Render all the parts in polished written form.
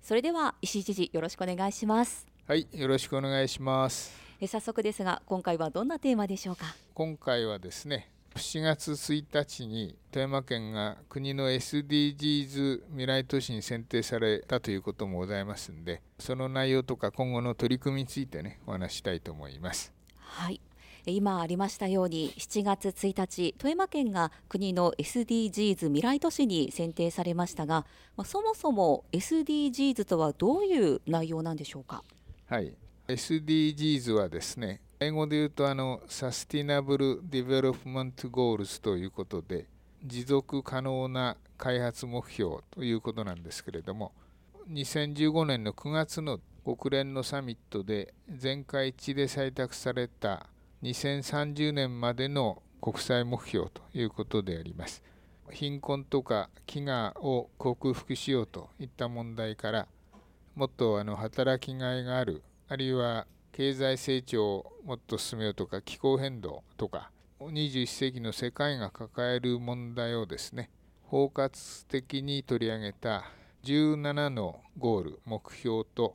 それでは石井知事、よろしくお願いします。 はい、よろしくお願いします。 早速ですが、今回はどんなテーマでしょうか。 今回はですね、7月1日に富山県が国の SDGs 未来都市に選定されたということもございますので、その内容とか今後の取り組みについてね、お話したいと思います。 はい、今ありましたように7月1日、富山県が国の SDGs 未来都市に選定されましたが、そもそも SDGs とはどういう内容なんでしょうか。 はい、SDGs はですね、英語で言うとサスティナブル・ディベロップメント・ゴールズということで、持続可能な開発目標ということなんですけれども、2015年の9月の国連のサミットで全会一致で採択された2030年までの国際目標ということであります。貧困とか飢餓を克服しようといった問題から、もっと働きがいがある、あるいは経済成長をもっと進めようとか、気候変動とか21世紀の世界が抱える問題をですね、包括的に取り上げた17のゴール目標と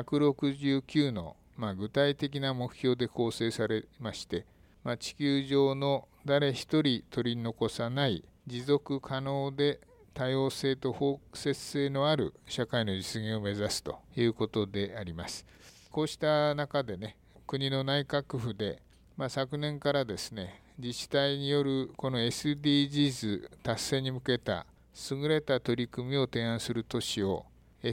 169の具体的な目標で構成されまして、地球上の誰一人取り残さない持続可能で多様性と包摂性のある社会の実現を目指すということであります。こうした中でね、国の内閣府で、昨年からですね、自治体によるこの SDGs 達成に向けた優れた取り組みを提案する都市を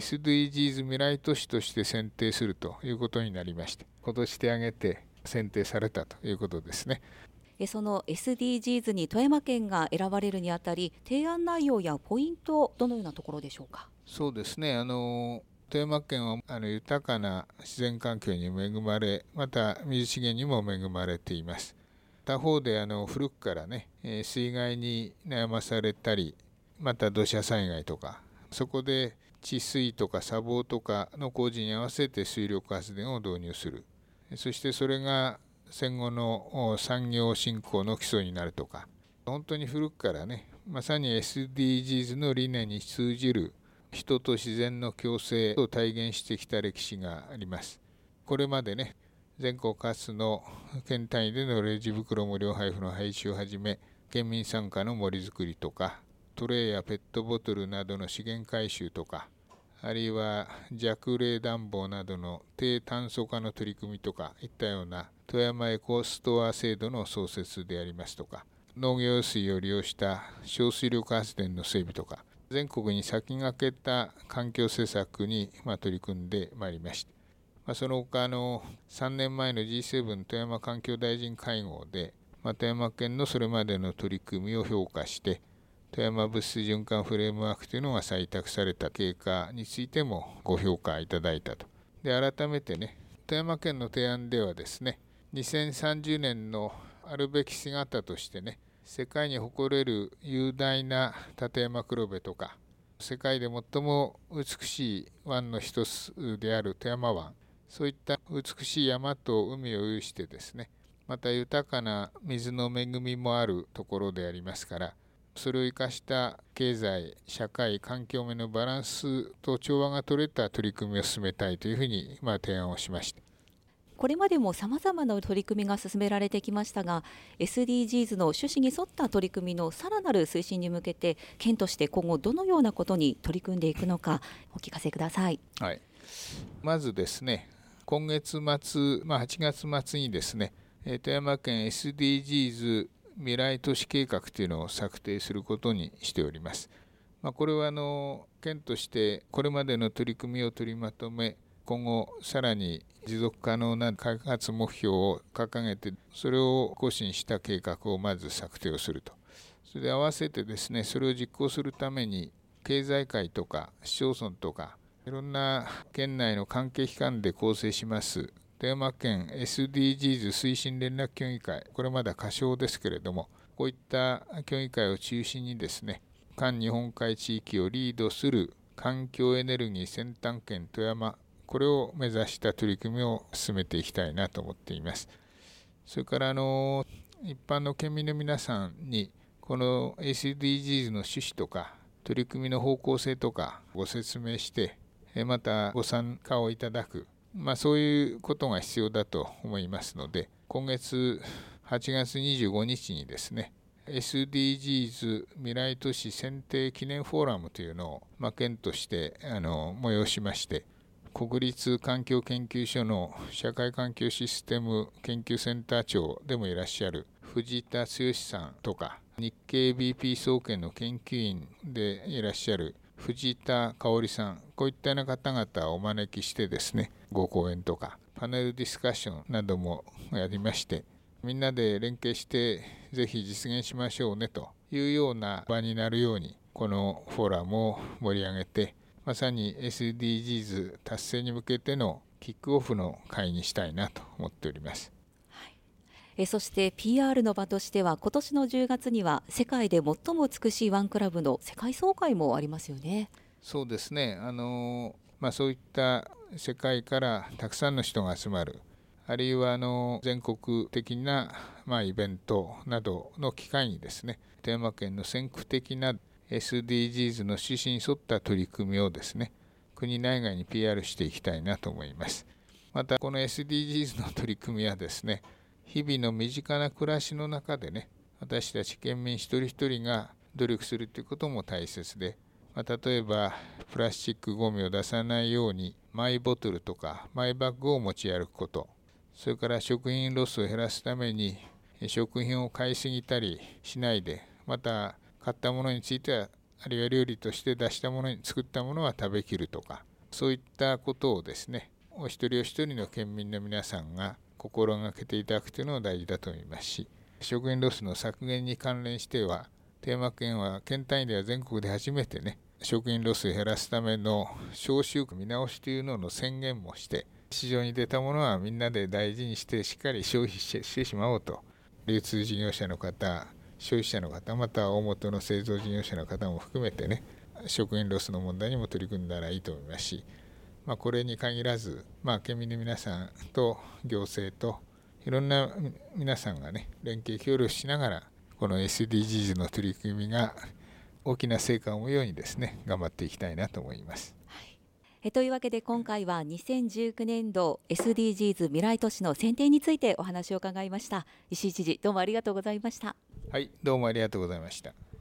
SDGs 未来都市として選定するということになりまして、今年手挙げて選定されたということですね。 その SDGs に富山県が選ばれるにあたり、提案内容やポイント、どのようなところでしょうか。 そうですね、富山県は豊かな自然環境に恵まれ、また水資源にも恵まれています。他方で古くからね、水害に悩まされたり、また土砂災害とか、そこで治水とか砂防とかの工事に合わせて水力発電を導入する。そしてそれが戦後の産業振興の基礎になるとか、本当に古くからね、まさに SDGs の理念に通じる人と自然の共生を体現してきた歴史があります。これまでね、全国各の県単位でのレジ袋無料配布の廃止をはじめ、県民参加の森づくりとか、トレイやペットボトルなどの資源回収とか、あるいは弱冷暖房などの低炭素化の取り組みとかいったような富山エコストア制度の創設でありますとか、農業用水を利用した小水力発電の整備とか、全国に先駆けた環境施策に取り組んでまいりました。その他3年前の G7 富山環境大臣会合で、富山県のそれまでの取り組みを評価して、富山物質循環フレームワークというのが採択された経過についてもご評価いただいたと。で、改めてね、富山県の提案ではですね、2030年のあるべき姿としてね、世界に誇れる雄大な立山黒部とか、世界で最も美しい湾の一つである富山湾、そういった美しい山と海を有してですね、また豊かな水の恵みもあるところでありますから、それを生かした経済、社会、環境面のバランスと調和が取れた取り組みを進めたいというふうに提案をしました。 これまでも様々な取り組みが進められてきましたが、 SDGs の趣旨に沿った取り組みのさらなる推進に向けて、県として今後どのようなことに取り組んでいくのかお聞かせください。 はい、まずですね、今月末、8月末にですね、富山県 SDGs 未来都市計画というのを策定することにしております。これは県としてこれまでの取り組みを取りまとめ、今後さらに持続可能な開発目標を掲げて、それを更新した計画をまず策定をすると。それで合わせてですね、それを実行するために経済界とか市町村とかいろんな県内の関係機関で構成します富山県 SDGs 推進連絡協議会、これまだ仮称ですけれども、こういった協議会を中心にですね、環日本海地域をリードする環境エネルギー先端県富山、これを目指した取り組みを進めていきたいなと思っています。それから一般の県民の皆さんにこの SDGs の趣旨とか取り組みの方向性とかご説明して、 またご参加をいただく、そういうことが必要だと思いますので、今月8月25日にですね、SDGs 未来都市選定記念フォーラムというのを、県として催しまして、国立環境研究所の社会環境システム研究センター長でもいらっしゃる藤田剛さんとか、日経 BP 総研の研究員でいらっしゃる藤田香織さん、こういったような方々をお招きしてですね、ご講演とかパネルディスカッションなどもやりまして、みんなで連携してぜひ実現しましょうねというような場になるように、このフォーラムを盛り上げて、まさに SDGs 達成に向けてのキックオフの会にしたいなと思っております。 そして PR の場としては、今年の10月には世界で最も美しいワンクラブの世界総会もありますよね。 そうですね、そういった世界からたくさんの人が集まる、あるいは全国的なイベントなどの機会にですね、富山県の先駆的な SDGs の趣旨に沿った取り組みをですね、国内外に PR していきたいなと思います。またこの SDGs の取り組みはですね、日々の身近な暮らしの中でね、私たち県民一人一人が努力するということも大切で、例えばプラスチックごみを出さないようにマイボトルとかマイバッグを持ち歩くこと、それから食品ロスを減らすために食品を買いすぎたりしないで、また買ったものについては、あるいは料理として出したものに作ったものは食べきるとか、そういったことをですね、お一人お一人の県民の皆さんが心がけていただくというのが大事だと思いますし、食品ロスの削減に関連しては、富山県は県単位では全国で初めてね、食品ロスを減らすための消臭見直しというのの宣言もして、市場に出たものはみんなで大事にしてしっかり消費してしまおうと、流通事業者の方、消費者の方、また大元の製造事業者の方も含めてね、食品ロスの問題にも取り組んだらいいと思いますし、これに限らず、県民の皆さんと行政といろんな皆さんがね、連携協力しながら、この SDGs の取り組みが大きな成果を生むようにですね、頑張っていきたいなと思います。 というわけで、今回は2019年度 SDGs 未来都市の選定についてお話を伺いました。石井知事、どうもありがとうございました。 はい、どうもありがとうございました。